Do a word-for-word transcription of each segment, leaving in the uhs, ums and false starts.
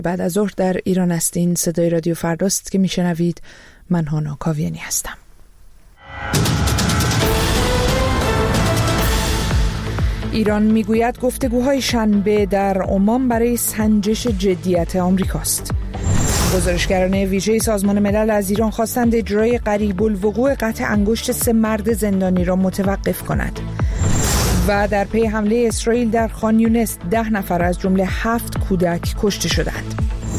بعد از ظهر در ایران هستین. صدای رادیو فرداست که میشنوید. من هانا کاویانی هستم. ایران میگوید گفتگوهای شنبه در عمان برای سنجش جدیت آمریکاست. گزارشگران ویژه سازمان ملل از ایران خواستند اجرای قریب الوقوع قطع انگشت سه مرد زندانی را متوقف کند. و در پی حمله اسرائیل در خان یونس ده نفر از جمله هفت کودک کشته شدند.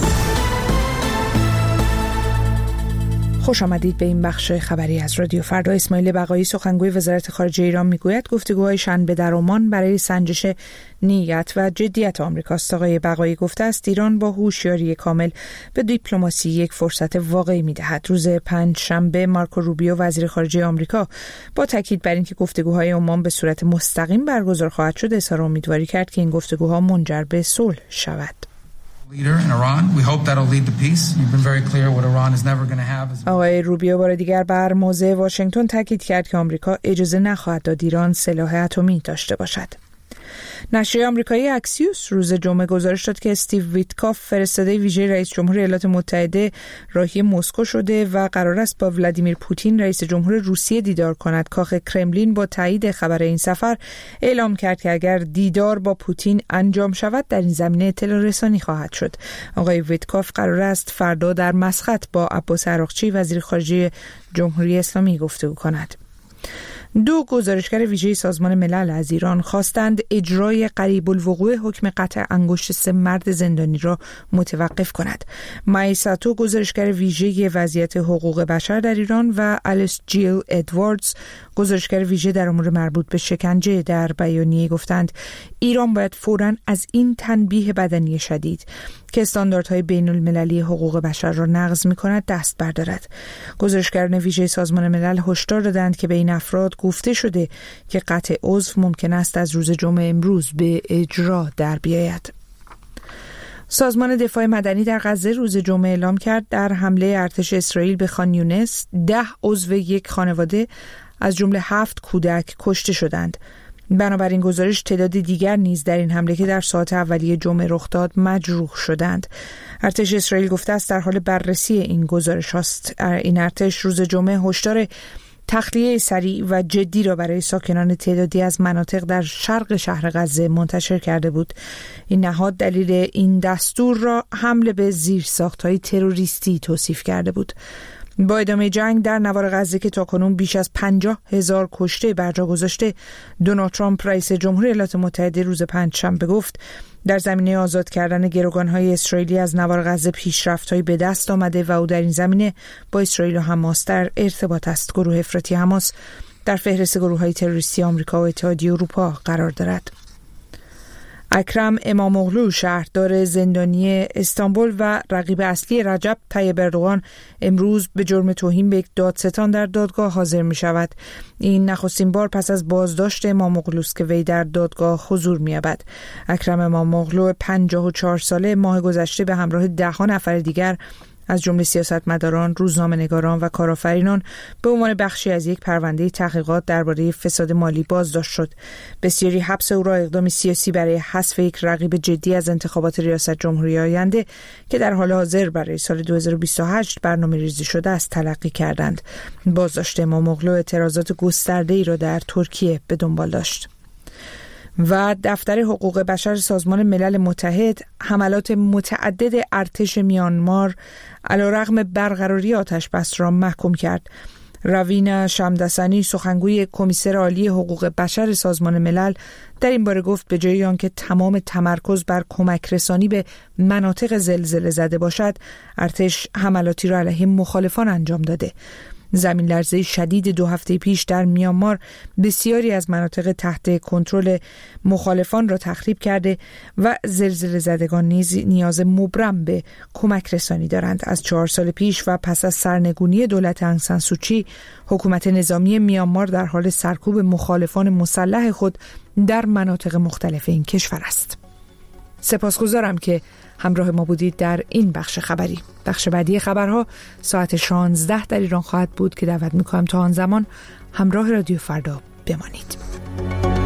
خوش آمدید به این بخش خبری از رادیو فردا. اسماعیل بقایی سخنگوی وزارت خارجه ایران میگوید گفتگوهای شنبه در عمان برای سنجش نیت و جدیت آمریکاست. آقای بقایی گفته است ایران با هوشیاری کامل به دیپلماسی یک فرصت واقعی میدهد. روز پنج شنبه مارکو روبیو وزیر خارجه آمریکا با تاکید بر اینکه گفتگوهای عمان به صورت مستقیم برگزار خواهد شد اظهار امیدواری کرد که این گفتگوها منجر به صلح شود. آقای روبیو بار دیگر بر موضع واشنگتن تاکید کرد که آمریکا اجازه نخواهد داد ایران سلاح اتمی داشته باشد. نشریه آمریکایی اکسیوس روز جمعه گزارش داد که استیو ویتکاف فرستاده ویژه رئیس جمهور ایالات متحده راهی مسکو شده و قرار است با ولادیمیر پوتین رئیس جمهور روسیه دیدار کند. کاخ کرملین با تایید خبر این سفر اعلام کرد که اگر دیدار با پوتین انجام شود در این زمینه اطلاع رسانی خواهد شد. آقای ویتکاف قرار است فردا در مسقط با عباس عراقچی وزیر خارجه جمهوری اسلامی گفتگو کند. دو گزارشگر ویژه سازمان ملل از ایران خواستند اجرای قریب الوقوع حکم قطع انگشت سه مرد زندانی را متوقف کند. مای ساتو گزارشگر ویژه وضعیت حقوق بشر در ایران و الیس جیل ادواردز گزارشگر ویژه در امور مربوط به شکنجه در بیانیه گفتند ایران باید فوراً از این تنبیه بدنی شدید که استانداردهای بین المللی حقوق بشر را نقض می‌کند دست بردارد. گزارشگران ویژه سازمان ملل هشدار دادند که به این افراد گفته شده که قطع عضو ممکن است از روز جمعه امروز به اجرا در بیاید. سازمان دفاع مدنی در غزه روز جمعه اعلام کرد در حمله ارتش اسرائیل به خان یونس ده عضو یک خانواده از جمله هفت کودک کشته شدند. بنابراین گزارش تعداد دیگر نیز در این حمله که در ساعات اولیه جمعه رخ داد مجروح شدند. ارتش اسرائیل گفته است در حال بررسی این گزارش است. این ارتش روز جمعه هشدار تخلیه سریع و جدی را برای ساکنان تعدادی از مناطق در شرق شهر غزه منتشر کرده بود. این نهاد دلیل این دستور را حمله به زیرساخت‌های تروریستی توصیف کرده بود. با ادامه جنگ در نوار غزه که تاکنون بیش از پنجاه هزار کشته بر جا گذاشته، دونالد ترامپ رئیس جمهور ایالات متحده روز پنجشنبه گفت در زمینه آزاد کردن گروگان‌های اسرائیلی از نوار غزه پیشرفت‌هایی به دست آمده و او در این زمینه با اسرائیل و حماس در ارتباط است. گروه افراطی حماس در فهرست گروه‌های تروریستی آمریکا و اتحادیه اروپا قرار دارد. اکرم اماموغلو شهردار زندانی استانبول و رقیب اصلی رجب طیب اردوغان امروز به جرم توهین به یک دادستان در دادگاه حاضر می شود. این نخستین بار پس از بازداشت اماموغلو است که وی در دادگاه حضور می یابد. اکرم اماموغلو پنجاه و چهار ساله ماه گذشته به همراه ده ها نفر دیگر از جمله سیاستمداران، روزنامه‌نگاران و کارآفرینان به عنوان بخشی از یک پرونده تحقیقات درباره فساد مالی بازداشت شد. بسیاری حبس او را اقدامی سیاسی برای حذف یک رقیب جدی از انتخابات ریاست جمهوری آینده که در حال حاضر برای سال دو هزار و بیست و هشت برنامه‌ریزی شده است تلقی کردند. بازداشت اماموغلو اعتراضات گسترده‌ای را در ترکیه به دنبال داشت. و دفتر حقوق بشر سازمان ملل متحد حملات متعدد ارتش میانمار علیرغم برقراری آتش‌بس را محکوم کرد. روینا شمدسانی سخنگوی کمیسر عالی حقوق بشر سازمان ملل در این باره گفت به جای آنکه تمام تمرکز بر کمک رسانی به مناطق زلزله زده باشد، ارتش حملاتی را علیه مخالفان انجام داده. زمین لرزه شدید دو هفته پیش در میانمار بسیاری از مناطق تحت کنترل مخالفان را تخریب کرده و زلزله زدگان نیز نیاز مبرم به کمک رسانی دارند. از چهار سال پیش و پس از سرنگونی دولت آنگ سان سوچی، حکومت نظامی میانمار در حال سرکوب مخالفان مسلح خود در مناطق مختلف این کشور است. سپاسگزارم که همراه ما بودید در این بخش خبری. بخش بعدی خبرها ساعت شانزده در ایران خواهد بود که دعوت می‌کنم تا آن زمان همراه رادیو فردا بمانید.